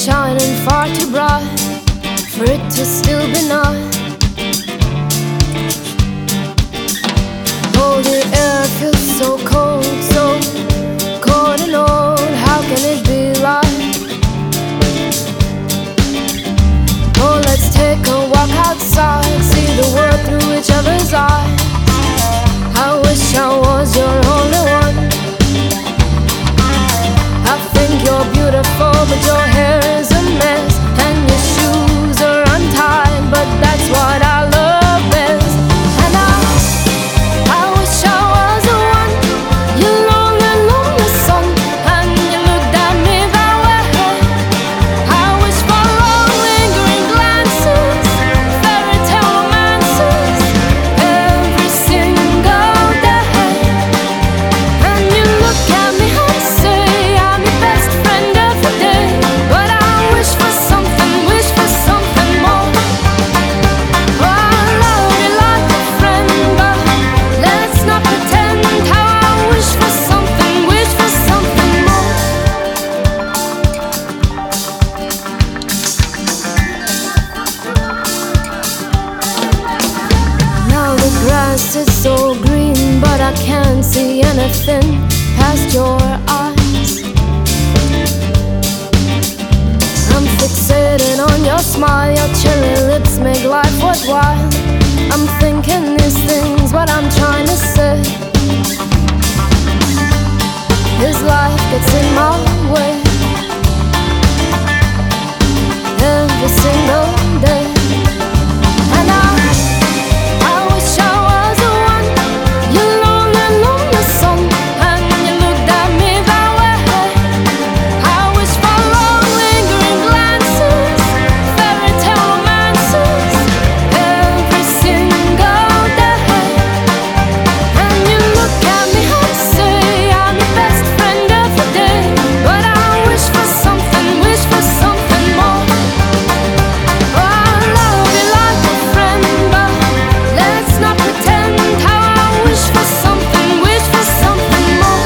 shining far too bright for it to still be night. Oh, the air feels so cold and old. How can it be like? Oh, let's take a walk outside, see the world through each other's eyes. I wish I was your only one. I think you're beautiful, but your hair is a mess and your shoes are untied, but that's what I love best. And I wish I was the one, you lonely, lonely son, and you looked at me that way. I wish for long lingering glances, fairy tale romances, every single day. And you look at me and say I'm your best friend every day, but I wish for something more. Oh, I love you like a friend, but let's not pretend. How I wish for something more. Now the grass is so green, but I can't see anything past your eyes. I'm fixated on your smile, your cherry lips make life worthwhile. I'm thinking these things, what I'm trying to say is life gets in my way every single day. And I wish I was the one, you lonely, lonely son, and you looked at me that way. I wish for long lingering glances, fairy tale romances, every single day. And you look at me and say I'm your best friend every day, but I wish for something more. Oh, I love you like a friend, but let's not pretend. How I wish for something more.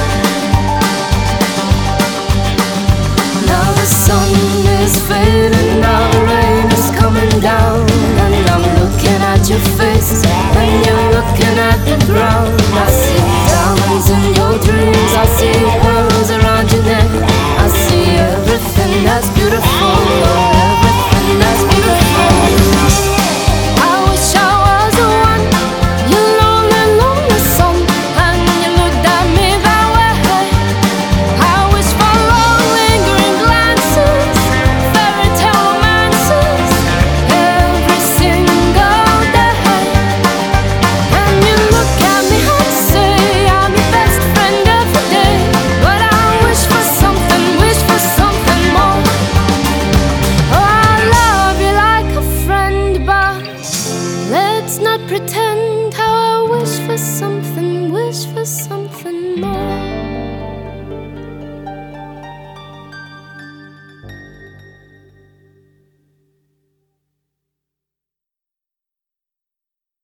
Now the sun is fading, now the rain is coming down, and I'm looking at your face when you're looking at the ground. I see diamonds in your dreams, I see pearls around your neck, I see everything that's beautiful, everything that's beautiful. I wish I was the one, you lonely, lonely son, and you looked at me that way. I wish for long lingering glances, fairy tale romances, every single day. And you look at me and say I'm your best friend every day, but I wish for something more. Oh, I love you like a friend, but let's not pretend. How I wish for something